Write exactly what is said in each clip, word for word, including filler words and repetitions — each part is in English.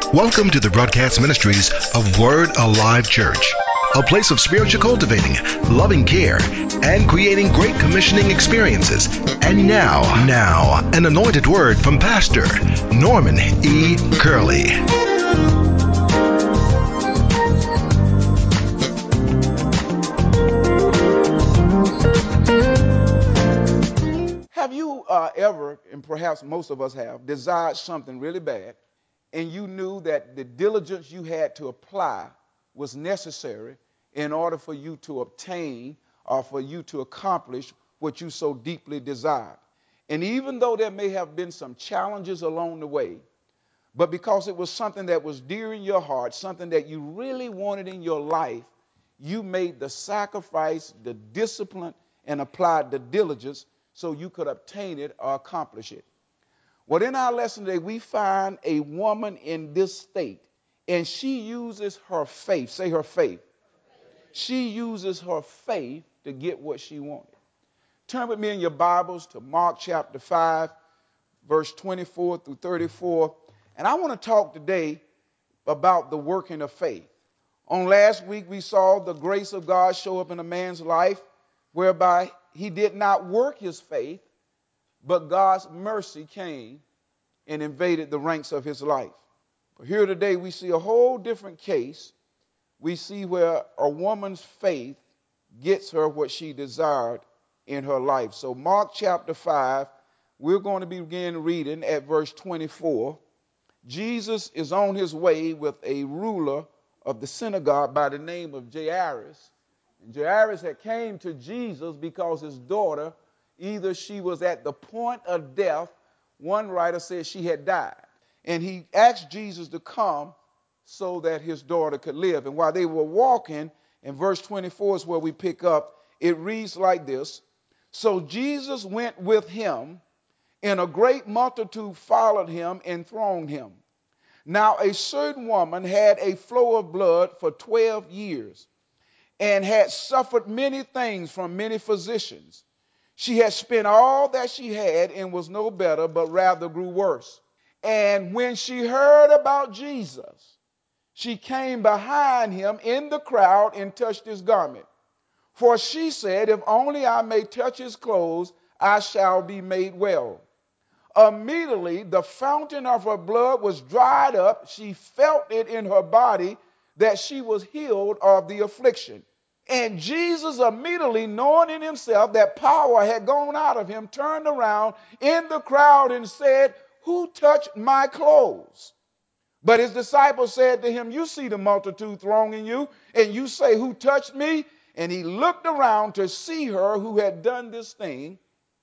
Welcome to the broadcast ministries of Word Alive Church, a place of spiritual cultivating, loving care, and creating great commissioning experiences. And now, now, an anointed word from Pastor Norman E. Curley. Have you uh, ever, and perhaps most of us have, desired something really bad, and you knew that the diligence you had to apply was necessary in order for you to obtain or for you to accomplish what you so deeply desired? And even though there may have been some challenges along the way, but because it was something that was dear in your heart, something that you really wanted in your life, you made the sacrifice, the discipline, and applied the diligence so you could obtain it or accomplish it. Well, in our lesson today, we find a woman in this state, and she uses her faith. Say her faith. She uses her faith to get what she wanted. Turn with me in your Bibles to Mark chapter five, verse twenty-four through thirty-four. And I want to talk today about the working of faith. On last week, we saw the grace of God show up in a man's life, whereby he did not work his faith, but God's mercy came and invaded the ranks of his life. But here today we see a whole different case. We see where a woman's faith gets her what she desired in her life. So Mark chapter five, we're going to begin reading at verse twenty-four. Jesus is on his way with a ruler of the synagogue by the name of Jairus. And Jairus had came to Jesus because his daughter, either she was at the point of death, one writer says she had died. And he asked Jesus to come so that his daughter could live. And while they were walking, in verse twenty-four is where we pick up, it reads like this. So Jesus went with him, and a great multitude followed him and thronged him. Now a certain woman had a flow of blood for twelve years, and had suffered many things from many physicians. She had spent all that she had and was no better, but rather grew worse. And when she heard about Jesus, she came behind him in the crowd and touched his garment. For she said, if only I may touch his clothes, I shall be made well. Immediately, the fountain of her blood was dried up. She felt it in her body that she was healed of the affliction. And Jesus, immediately knowing in himself that power had gone out of him, turned around in the crowd and said, who touched my clothes? But his disciples said to him, you see the multitude thronging you, and you say, who touched me? And he looked around to see her who had done this thing.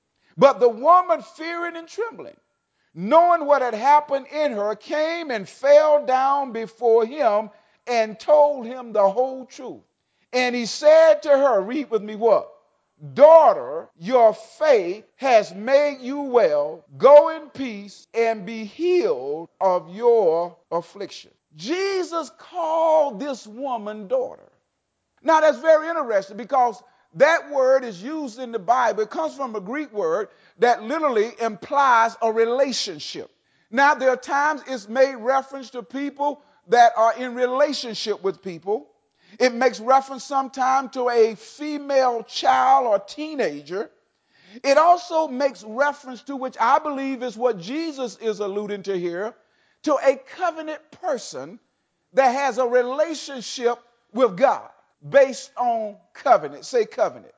But the woman, fearing and trembling, knowing what had happened in her, came and fell down before him and told him the whole truth. And he said to her, read with me what? Daughter, your faith has made you well. Go in peace and be healed of your affliction. Jesus called this woman daughter. Now that's very interesting because that word is used in the Bible. It comes from a Greek word that literally implies a relationship. Now there are times it's made reference to people that are in relationship with people. It makes reference sometimes to a female child or teenager. It also makes reference to, which I believe is what Jesus is alluding to here, to a covenant person that has a relationship with God based on covenant. Say covenant.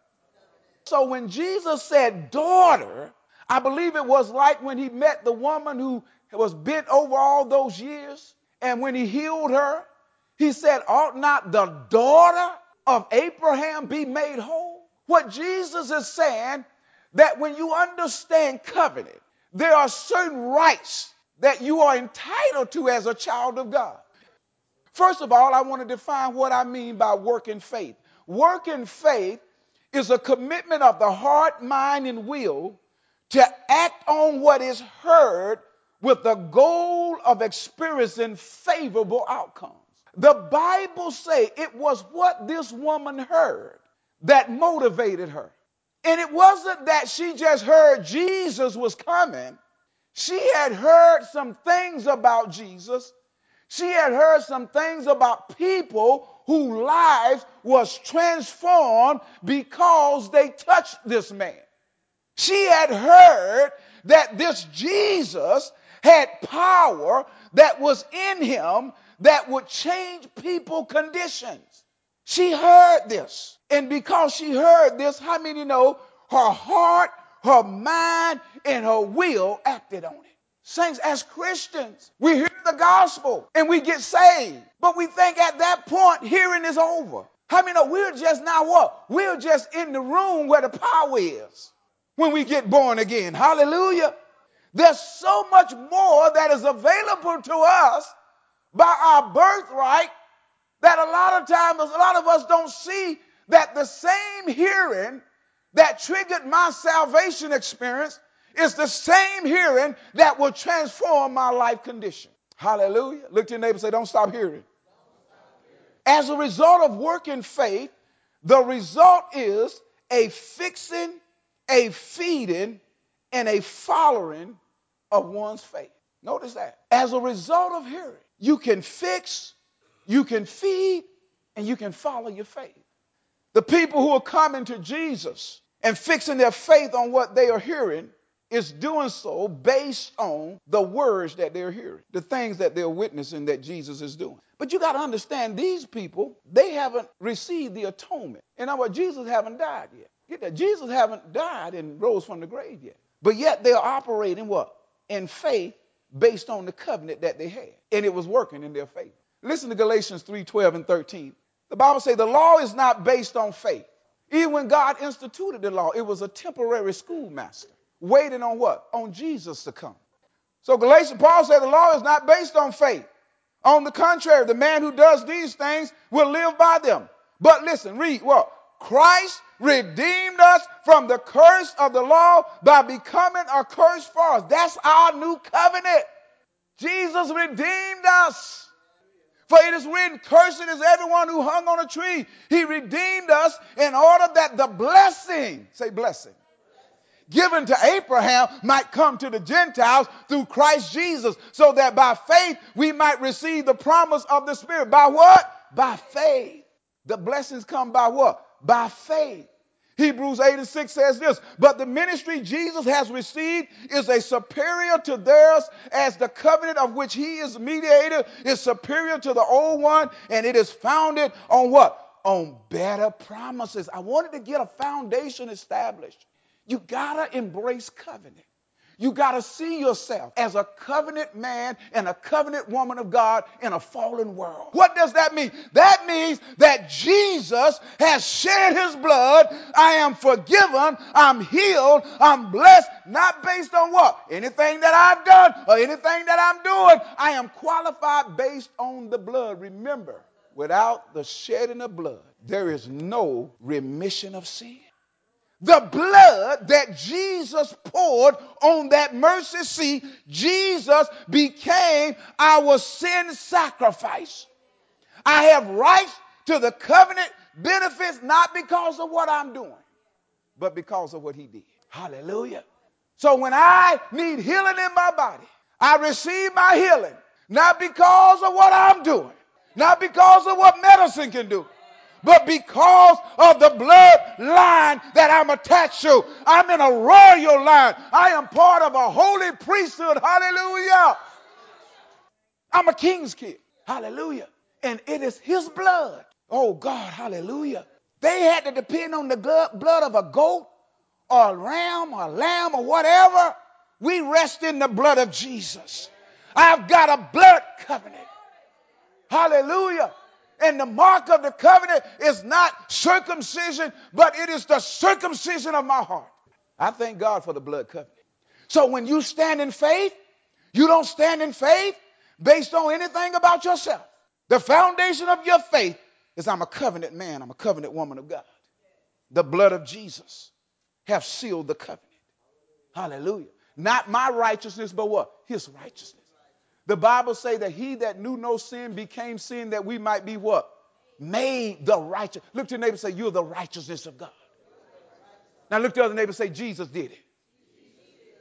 So when Jesus said daughter, I believe it was like when he met the woman who was bent over all those years, and when he healed her, he said, ought not the daughter of Abraham be made whole? What Jesus is saying, that when you understand covenant, there are certain rights that you are entitled to as a child of God. First of all, I want to define what I mean by working faith. Working faith is a commitment of the heart, mind, and will to act on what is heard with the goal of experiencing favorable outcomes. The Bible says it was what this woman heard that motivated her. And it wasn't that she just heard Jesus was coming. She had heard some things about Jesus. She had heard some things about people whose lives was transformed because they touched this man. She had heard that this Jesus had power that was in him that would change people's conditions. She heard this. And because she heard this, how many know her heart, her mind, and her will acted on it? Saints, as Christians, we hear the gospel and we get saved. But we think at that point, hearing is over. How many know we're just now what? We're just in the room where the power is when we get born again. Hallelujah. There's so much more that is available to us by our birthright that a lot of times, a lot of us don't see that the same hearing that triggered my salvation experience is the same hearing that will transform my life condition. Hallelujah. Look to your neighbor and say, don't stop hearing. As a result of working faith, the result is a fixing, a feeding, and a following of one's faith. Notice that. As a result of hearing, you can fix, you can feed, and you can follow your faith. The people who are coming to Jesus and fixing their faith on what they are hearing is doing so based on the words that they're hearing, the things that they're witnessing that Jesus is doing. But you got to understand, these people, they haven't received the atonement. In other words, Jesus haven't died yet. Get that? Jesus haven't died and rose from the grave yet. But yet they are operating what? In faith based on the covenant that they had. And it was working in their faith. Listen to Galatians three, twelve and thirteen. The Bible says the law is not based on faith. Even when God instituted the law, it was a temporary schoolmaster waiting on what? On Jesus to come. So Galatians, Paul said the law is not based on faith. On the contrary, the man who does these things will live by them. But listen, read what? Christ redeemed us from the curse of the law by becoming a curse for us. That's our new covenant. Jesus redeemed us. For it is written, cursed is everyone who hung on a tree. He redeemed us in order that the blessing, say blessing, given to Abraham might come to the Gentiles through Christ Jesus, so that by faith we might receive the promise of the Spirit. By what? By faith. The blessings come by what? By faith. Hebrews eight and six says this, but the ministry Jesus has received is a superior to theirs, as the covenant of which he is mediator is superior to the old one, and it is founded on what? On better promises. I wanted to get a foundation established. You gotta embrace covenant. You gotta see yourself as a covenant man and a covenant woman of God in a fallen world. What does that mean? That means that Jesus has shed his blood. I am forgiven. I'm healed. I'm blessed. Not based on what? Anything that I've done or anything that I'm doing. I am qualified based on the blood. Remember, without the shedding of blood, there is no remission of sin. The blood that Jesus poured on that mercy seat, Jesus became our sin sacrifice. I have rights to the covenant benefits not because of what I'm doing, but because of what he did. Hallelujah. So when I need healing in my body, I receive my healing, not because of what I'm doing, not because of what medicine can do, but because of the bloodline that I'm attached to. I'm in a royal line. I am part of a holy priesthood. Hallelujah. I'm a king's kid. Hallelujah. And it is his blood. Oh God, hallelujah. They had to depend on the blood of a goat or a ram or a lamb or whatever. We rest in the blood of Jesus. I've got a blood covenant. Hallelujah. And the mark of the covenant is not circumcision, but it is the circumcision of my heart. I thank God for the blood covenant. So when you stand in faith, you don't stand in faith based on anything about yourself. The foundation of your faith is I'm a covenant man, I'm a covenant woman of God. The blood of Jesus have sealed the covenant. Hallelujah. Not my righteousness, but what? His righteousness. The Bible says that he that knew no sin became sin that we might be what? Made the righteous. Look to your neighbor and say, you're the righteousness of God. Now look to the other neighbor and say, Jesus did it.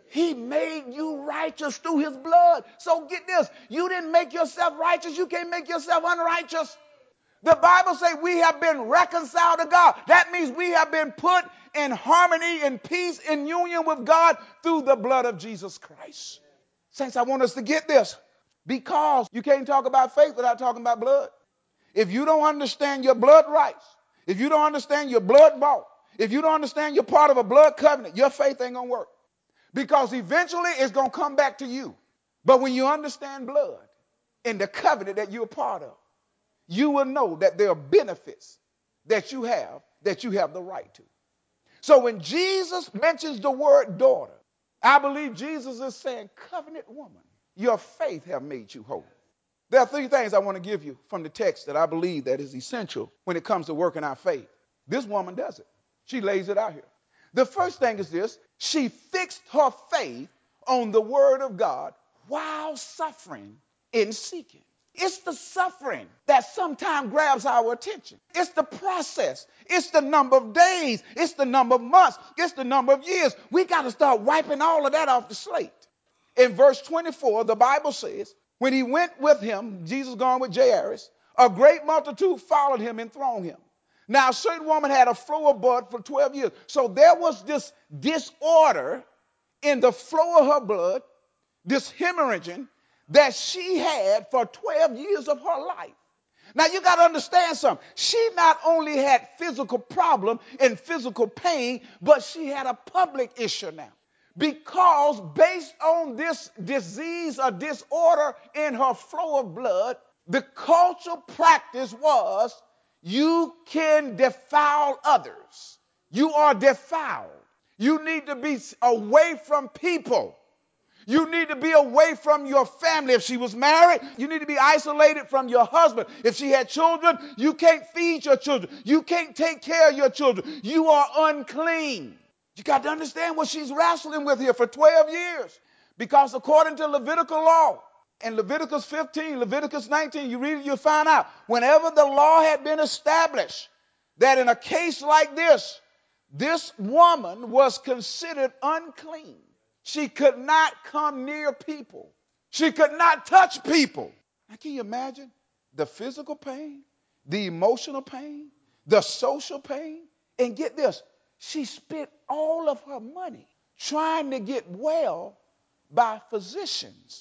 He made you righteous through his blood. So get this. You didn't make yourself righteous. You can't make yourself unrighteous. The Bible says we have been reconciled to God. That means we have been put in harmony, in peace, in union with God through the blood of Jesus Christ. Saints, I want us to get this, because you can't talk about faith without talking about blood. If you don't understand your blood rights, if you don't understand your blood bought, if you don't understand you're part of a blood covenant, your faith ain't going to work. Because eventually it's going to come back to you. But when you understand blood and the covenant that you're a part of, you will know that there are benefits that you have that you have the right to. So when Jesus mentions the word daughter, I believe Jesus is saying, covenant woman, your faith have made you whole. There are three things I want to give you from the text that I believe that is essential when it comes to working our faith. This woman does it. She lays it out here. The first thing is this: she fixed her faith on the word of God while suffering in seeking. It's the suffering that sometimes grabs our attention. It's the process. It's the number of days. It's the number of months. It's the number of years. We got to start wiping all of that off the slate. In verse twenty-four, the Bible says, when he went with him, Jesus gone with Jairus, a great multitude followed him and thronged him. Now, a certain woman had a flow of blood for twelve years. So there was this disorder in the flow of her blood, this hemorrhaging that she had for twelve years of her life. Now, you got to understand something. She not only had physical problem and physical pain, but she had a public issue now. Because based on this disease or disorder in her flow of blood, the cultural practice was you can defile others. You are defiled. You need to be away from people. You need to be away from your family. If she was married, you need to be isolated from your husband. If she had children, you can't feed your children. You can't take care of your children. You are unclean. You got to understand what she's wrestling with here for twelve years. Because according to Levitical law, in Leviticus fifteen, Leviticus nineteen, you read it, you'll find out, whenever the law had been established, that in a case like this, this woman was considered unclean. She could not come near people. She could not touch people. Now, can you imagine the physical pain, the emotional pain, the social pain? And get this, she spent all of her money trying to get well by physicians.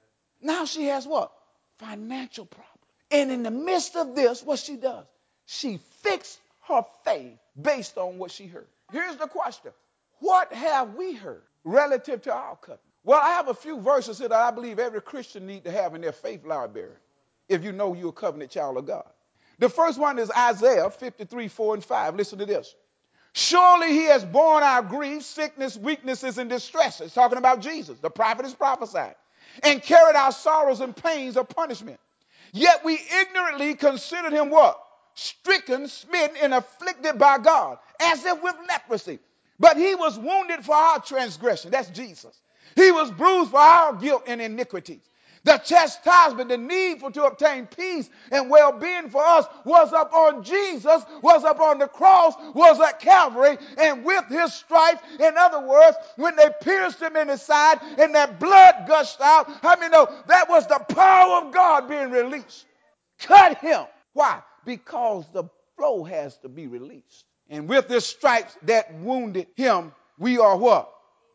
Now she has what? Financial problems. And in the midst of this, what she does, she fixed her faith based on what she heard. Here's the question. What have we heard relative to our covenant? Well, I have a few verses here that I believe every Christian needs to have in their faith library if you know you're a covenant child of God. The first one is Isaiah fifty-three, four and five. Listen to this. Surely he has borne our griefs, sickness, weaknesses, and distresses. Talking about Jesus. The prophet is prophesied. And carried our sorrows and pains of punishment. Yet we ignorantly considered him what? Stricken, smitten, and afflicted by God, as if with leprosy. But he was wounded for our transgression. That's Jesus. He was bruised for our guilt and iniquities. The chastisement, the need for to obtain peace and well-being for us was upon Jesus, was upon the cross, was at Calvary, and with his stripes, in other words, when they pierced him in his side and that blood gushed out, how many know that was the power of God being released? Cut him. Why? Because the flow has to be released. And with his stripes that wounded him, we are what?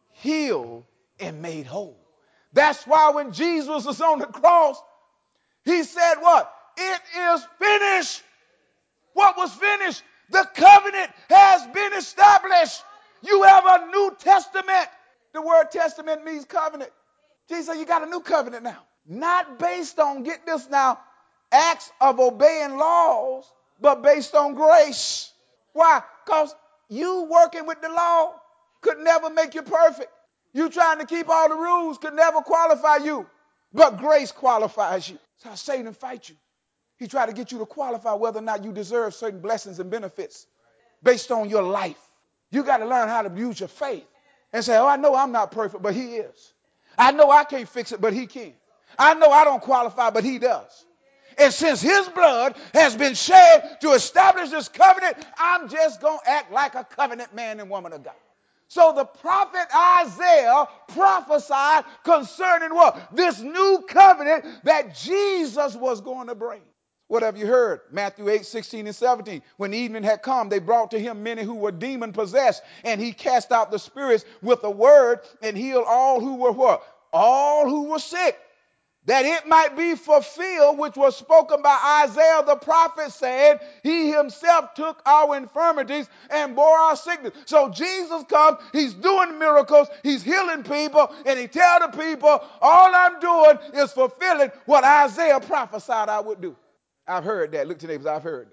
Healed and made whole. That's why when Jesus was on the cross, he said what? It is finished. What was finished? The covenant has been established. You have a New Testament. The word testament means covenant. Jesus said you got a new covenant now. Not based on, get this now, acts of obeying laws, but based on grace. Why? Because you working with the law could never make you perfect. You trying to keep all the rules could never qualify you. But grace qualifies you. That's how Satan fights you. He tried to get you to qualify whether or not you deserve certain blessings and benefits based on your life. You got to learn how to use your faith and say, oh, I know I'm not perfect, but he is. I know I can't fix it, but he can. I know I don't qualify, but he does. And since his blood has been shed to establish this covenant, I'm just going to act like a covenant man and woman of God. So the prophet Isaiah prophesied concerning what? This new covenant that Jesus was going to bring. What have you heard? Matthew eight, sixteen and seventeen. When evening had come, they brought to him many who were demon possessed, and he cast out the spirits with a word and healed all who were what? All who were sick. That it might be fulfilled, which was spoken by Isaiah the prophet, saying, he himself took our infirmities and bore our sickness. So Jesus comes, he's doing miracles, he's healing people, and he tells the people, all I'm doing is fulfilling what Isaiah prophesied I would do. I've heard that. Look to neighbors, I've heard that.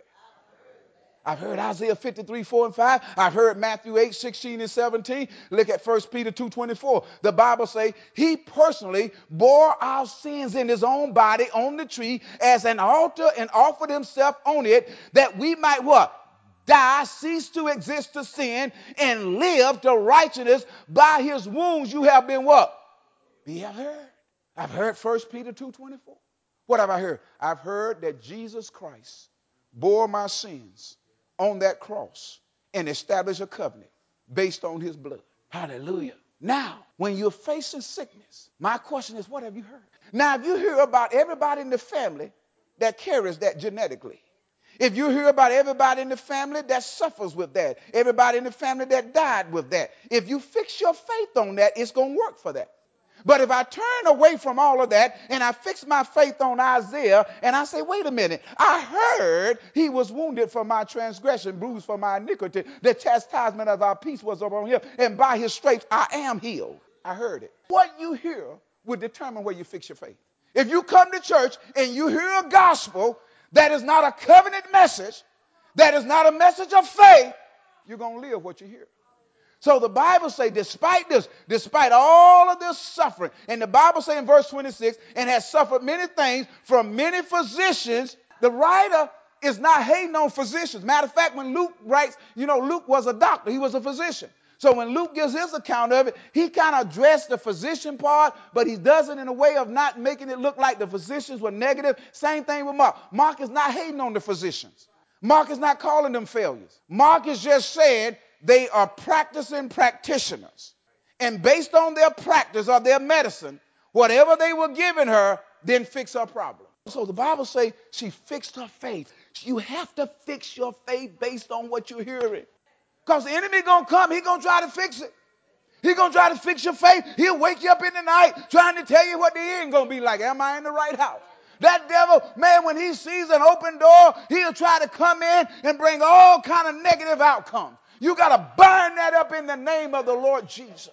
I've heard Isaiah fifty-three, four and five. I've heard Matthew eight, sixteen and seventeen. Look at First Peter two, twenty-four. The Bible says he personally bore our sins in his own body on the tree as an altar and offered himself on it that we might what? Die, cease to exist to sin, and live to righteousness. By his wounds you have been what? We have heard. I've heard First Peter two, twenty-four. What have I heard? I've heard that Jesus Christ bore my sins on that cross and establish a covenant based on his blood. Hallelujah. Now, when you're facing sickness, my question is, what have you heard? Now, if you hear about everybody in the family that carries that genetically, if you hear about everybody in the family that suffers with that, everybody in the family that died with that, if you fix your faith on that, it's going to work for that. But if I turn away from all of that and I fix my faith on Isaiah and I say, wait a minute, I heard he was wounded for my transgression, bruised for my iniquity. The chastisement of our peace was upon him, and by his stripes I am healed. I heard it. What you hear will determine where you fix your faith. If you come to church and you hear a gospel that is not a covenant message, that is not a message of faith, you're going to live what you hear. So the Bible says, despite this, despite all of this suffering, and the Bible says in verse twenty-six, and has suffered many things from many physicians, the writer is not hating on physicians. Matter of fact, when Luke writes, you know, Luke was a doctor. He was a physician. So when Luke gives his account of it, he kind of addressed the physician part, but he does it in a way of not making it look like the physicians were negative. Same thing with Mark. Mark is not hating on the physicians. Mark is not calling them failures. Mark is just saying, they are practicing practitioners. And based on their practice or their medicine, whatever they were giving her, then fix her problem. So the Bible says she fixed her faith. You have to fix your faith based on what you're hearing. Because the enemy going to come, he's going to try to fix it. He's going to try to fix your faith. He'll wake you up in the night trying to tell you what the end going to be like. Am I in the right house? That devil, man, when he sees an open door, he'll try to come in and bring all kind of negative outcomes. You got to burn that up in the name of the Lord Jesus.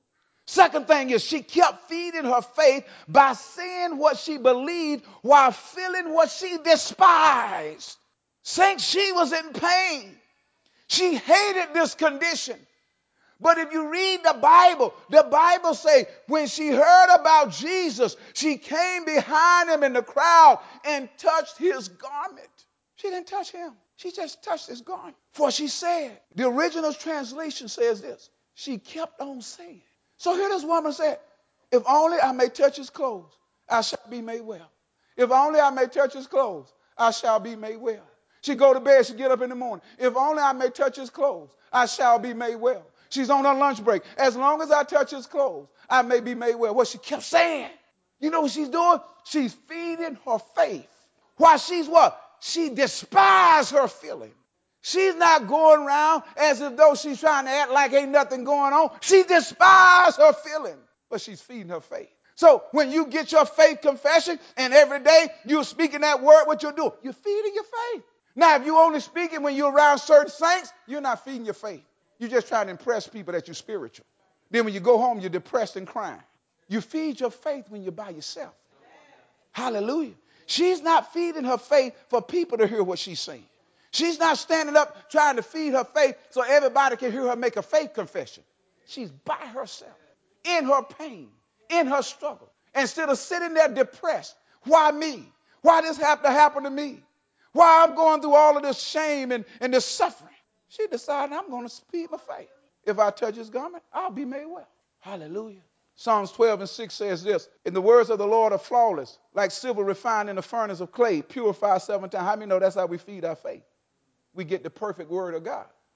Second thing is she kept feeding her faith by saying what she believed while feeling what she despised. Saints, she was in pain. She hated this condition. But if you read the Bible, the Bible says when she heard about Jesus, she came behind him in the crowd and touched his garment. She didn't touch him. She just touched his garment. For she said, the original translation says this, she kept on saying. So here this woman said, if only I may touch his clothes, I shall be made well. If only I may touch his clothes, I shall be made well. She go to bed, she get up in the morning. If only I may touch his clothes, I shall be made well. She's on her lunch break. As long as I touch his clothes, I may be made well. What she kept saying. You know what she's doing? She's feeding her faith. Why she's what? She despised her feeling. She's not going around as if though she's trying to act like ain't nothing going on. She despised her feeling, but she's feeding her faith. So when you get your faith confession and every day you're speaking that word, what you're doing, you're feeding your faith. Now, if you only speak it when you're around certain saints, you're not feeding your faith. You're just trying to impress people that you're spiritual. Then when you go home, you're depressed and crying. You feed your faith when you're by yourself. Hallelujah. She's not feeding her faith for people to hear what she's saying. She's not standing up trying to feed her faith so everybody can hear her make a faith confession. She's by herself, in her pain, in her struggle. Instead of sitting there depressed, why me? Why this have to happen to me? Why I'm going through all of this shame and, and this suffering? She decided, I'm going to feed my faith. If I touch his garment, I'll be made well. Hallelujah. Psalms twelve and six says this, and the words of the Lord are flawless, like silver refined in the furnace of clay, purified seven times. How many know that's how we feed our faith? We get the perfect word of God.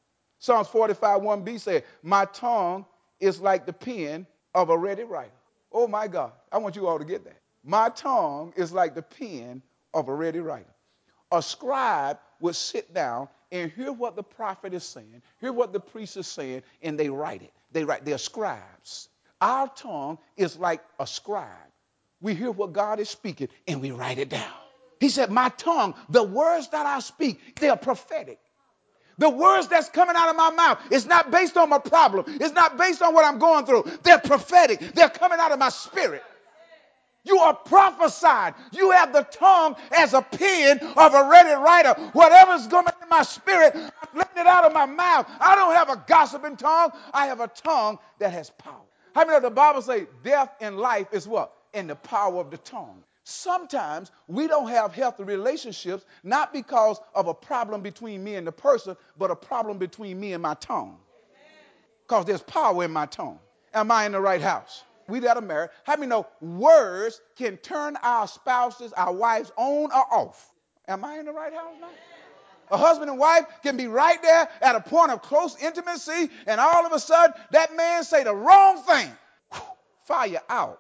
Psalms forty-five, one b said, my tongue is like the pen of a ready writer. Oh my God, I want you all to get that. My tongue is like the pen of a ready writer. A scribe would sit down and hear what the prophet is saying, hear what the priest is saying, and they write it. They write, they're scribes. Our tongue is like a scribe. We hear what God is speaking and we write it down. He said, my tongue, the words that I speak, they are prophetic. The words that's coming out of my mouth is not based on my problem. It's not based on what I'm going through. They're prophetic. They're coming out of my spirit. You are prophesied. You have the tongue as a pen of a ready writer. Whatever's going in my spirit, I'm letting it out of my mouth. I don't have a gossiping tongue. I have a tongue that has power. How many of the Bible say death and life is what? In the power of the tongue. Sometimes we don't have healthy relationships, not because of a problem between me and the person, but a problem between me and my tongue. Because there's power in my tongue. Am I in the right house? We that are married, how many know words can turn our spouses, our wives on or off? Am I in the right house now? A husband and wife can be right there at a point of close intimacy, and all of a sudden that man say the wrong thing. Whew, fire out.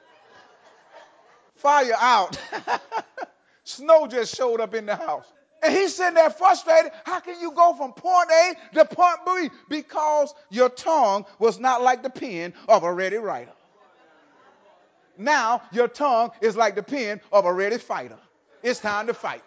Fire out. Snow just showed up in the house. And he's sitting there frustrated. How can you go from point A to point B? Because your tongue was not like the pen of a ready writer. Now your tongue is like the pen of a ready fighter. It's time to fight.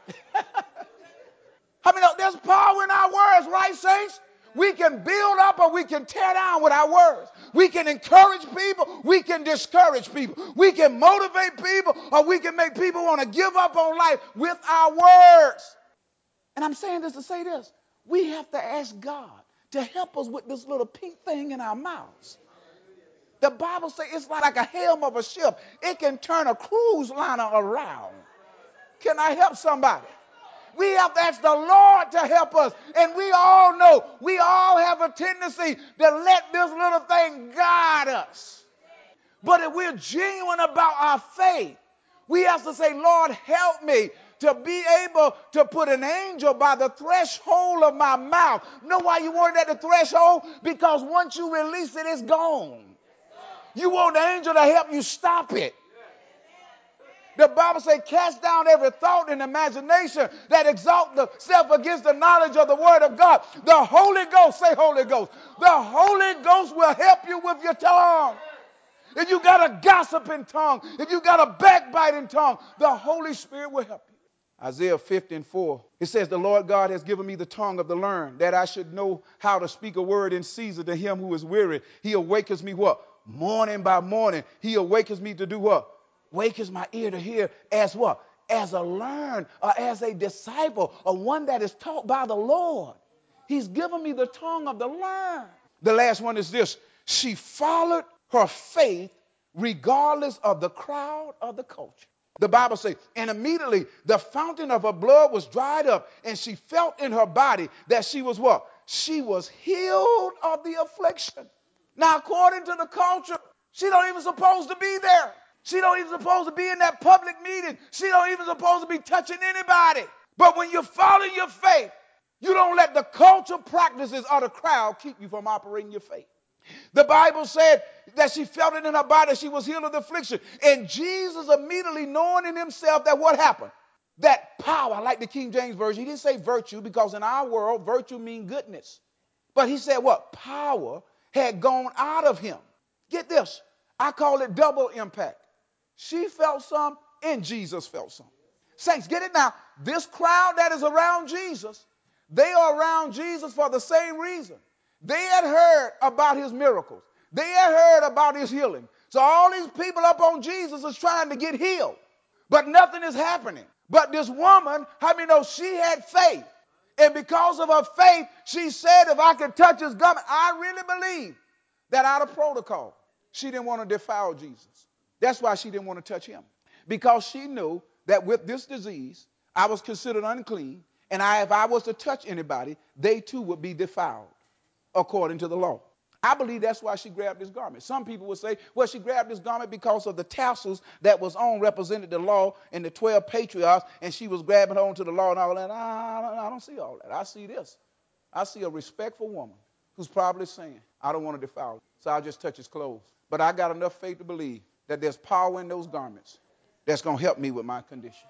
I mean, there's power in our words, right, saints? We can build up or we can tear down with our words. We can encourage people. We can discourage people. We can motivate people, or we can make people want to give up on life with our words. And I'm saying this to say this. We have to ask God to help us with this little pink thing in our mouths. The Bible says it's like a helm of a ship. It can turn a cruise liner around. Can I help somebody? We have to ask the Lord to help us. And we all know, we all have a tendency to let this little thing guide us. But if we're genuine about our faith, we have to say, Lord, help me to be able to put an angel by the threshold of my mouth. Know why you want it at the threshold? Because once you release it, it's gone. You want the angel to help you stop it. The Bible says, cast down every thought and imagination that exalt itself against the knowledge of the word of God. The Holy Ghost, say Holy Ghost. The Holy Ghost will help you with your tongue. If you got a gossiping tongue, if you got a backbiting tongue, the Holy Spirit will help you. Isaiah fifty and four, it says, the Lord God has given me the tongue of the learned, that I should know how to speak a word in season to him who is weary. He awakens me what? Morning by morning. He awakens me to do what? Wakens my ear to hear as what? As a learned, or as a disciple, or one that is taught by the Lord. He's given me the tongue of the learned. The last one is this. She followed her faith regardless of the crowd or the culture. The Bible says, and immediately the fountain of her blood was dried up, and she felt in her body that she was what? She was healed of the affliction. Now, according to the culture, she don't even supposed to be there. She don't even supposed to be in that public meeting. She don't even supposed to be touching anybody. But when you follow your faith, you don't let the cultural practices of the crowd keep you from operating your faith. The Bible said that she felt it in her body. She was healed of the affliction. And Jesus immediately knowing in himself that what happened? That power, like the King James Version, he didn't say virtue, because in our world, virtue means goodness. But he said what? Power had gone out of him. Get this. I call it double impact. She felt some and Jesus felt some. Saints, get it now. This crowd that is around Jesus, they are around Jesus for the same reason. They had heard about his miracles. They had heard about his healing. So all these people up on Jesus is trying to get healed. But nothing is happening. But this woman, how many know she had faith? And because of her faith, she said, if I could touch his garment, I really believe that out of protocol, she didn't want to defile Jesus. That's why she didn't want to touch him. Because she knew that with this disease, I was considered unclean. And I, if I was to touch anybody, they too would be defiled according to the law. I believe that's why she grabbed this garment. Some people would say, well, she grabbed this garment because of the tassels that was on represented the law and the twelve patriarchs, and she was grabbing on to the law and all that. I, I don't see all that. I see this. I see a respectful woman who's probably saying, I don't want to defile him, so I'll just touch his clothes. But I got enough faith to believe that there's power in those garments that's going to help me with my condition.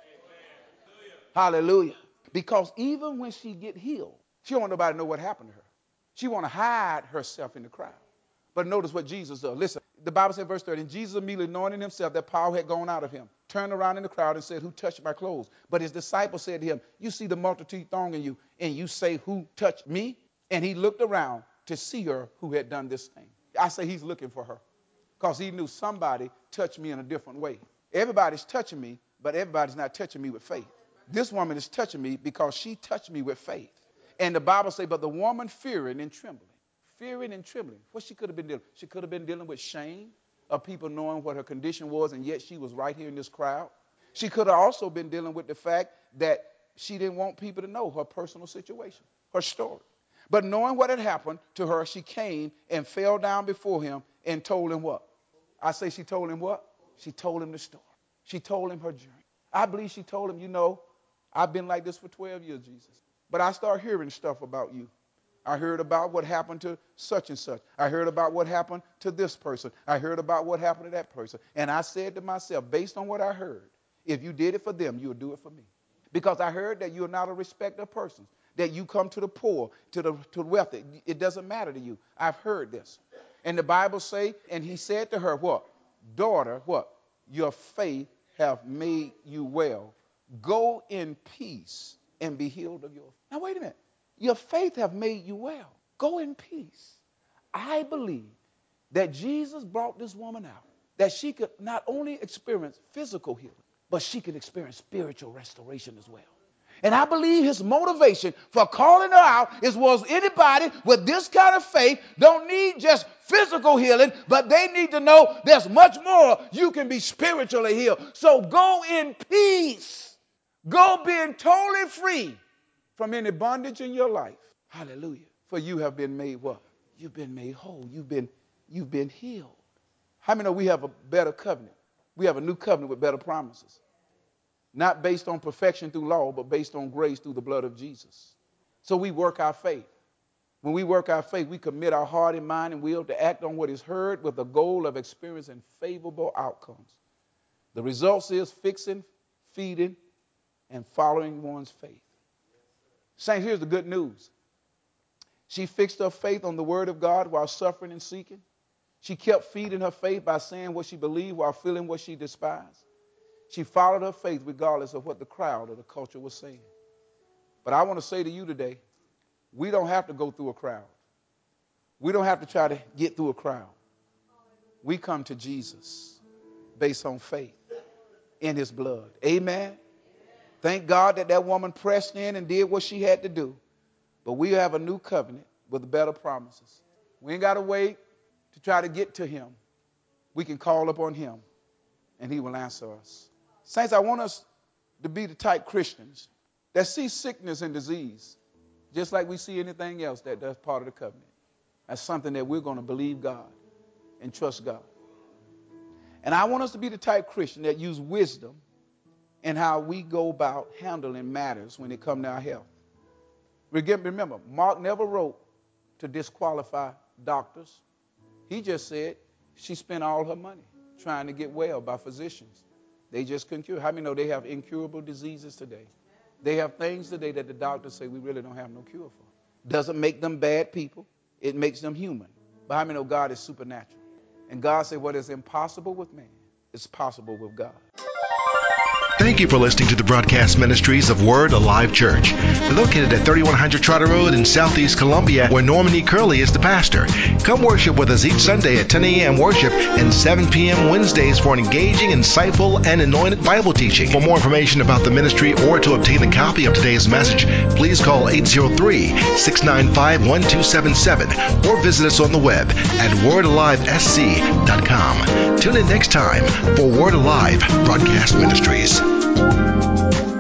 Hallelujah. Because even when she get healed, she don't want nobody to know what happened to her. She want to hide herself in the crowd. But notice what Jesus does. Listen, the Bible said, verse thirty, and Jesus immediately anointing himself that power had gone out of him, turned around in the crowd and said, who touched my clothes? But his disciples said to him, you see the multitude thronging you, and you say, who touched me? And he looked around to see her who had done this thing. I say he's looking for her because he knew somebody touched me in a different way. Everybody's touching me, but everybody's not touching me with faith. This woman is touching me because she touched me with faith. And the Bible says, but the woman fearing and trembling, fearing and trembling. What she could have been dealing? She could have been dealing with shame of people knowing what her condition was, and yet she was right here in this crowd. She could have also been dealing with the fact that she didn't want people to know her personal situation, her story. But knowing what had happened to her, she came and fell down before him and told him what? I say she told him what? She told him the story. She told him her journey. I believe she told him, you know, I've been like this for twelve years, Jesus. But I start hearing stuff about you. I heard about what happened to such and such. I heard about what happened to this person. I heard about what happened to that person. And I said to myself, based on what I heard, if you did it for them, you'll do it for me. Because I heard that you're not a respecter of persons, that you come to the poor, to the, to the wealthy. It doesn't matter to you. I've heard this. And the Bible say, and he said to her, what? Daughter, what? Your faith have made you well. Go in peace and be healed of your. Now, wait a minute. Your faith have made you well. Go in peace. I believe that Jesus brought this woman out, that she could not only experience physical healing, but she could experience spiritual restoration as well. And I believe his motivation for calling her out is was anybody with this kind of faith don't need just physical healing, but they need to know there's much more. You can be spiritually healed. So go in peace. Go being totally free from any bondage in your life. Hallelujah. For you have been made what? You've been made whole. You've been, you've been healed. How many know we have a better covenant? We have a new covenant with better promises. Not based on perfection through law, but based on grace through the blood of Jesus. So we work our faith. When we work our faith, we commit our heart and mind and will to act on what is heard with the goal of experiencing favorable outcomes. The results is fixing, feeding, and following one's faith. Saints, here's the good news. She fixed her faith on the word of God while suffering and seeking. She kept feeding her faith by saying what she believed while feeling what she despised. She followed her faith regardless of what the crowd or the culture was saying. But I want to say to you today, we don't have to go through a crowd. We don't have to try to get through a crowd. We come to Jesus based on faith in his blood. Amen. Thank God that that woman pressed in and did what she had to do. But we have a new covenant with better promises. We ain't got to wait to try to get to him. We can call upon him and he will answer us. Saints, I want us to be the type Christians that see sickness and disease just like we see anything else that that's part of the covenant. That's something that we're going to believe God and trust God. And I want us to be the type Christian that use wisdom in how we go about handling matters when it comes to our health. Remember, Mark never wrote to disqualify doctors. He just said she spent all her money trying to get well by physicians. They just couldn't cure. How many know they have incurable diseases today? They have things today that the doctors say we really don't have no cure for. Doesn't make them bad people. It makes them human. But how many know God is supernatural? And God said what is impossible with man is possible with God. Thank you for listening to the broadcast ministries of Word Alive Church, located at thirty-one hundred Trotter Road in Southeast Columbia, where Norman E. Curley is the pastor. Come worship with us each Sunday at ten a.m. worship and seven p.m. Wednesdays for an engaging, insightful, and anointed Bible teaching. For more information about the ministry or to obtain a copy of today's message, please call eight oh three, six nine five, one two seven seven or visit us on the web at word alive s c dot com. Tune in next time for Word Alive Broadcast Ministries.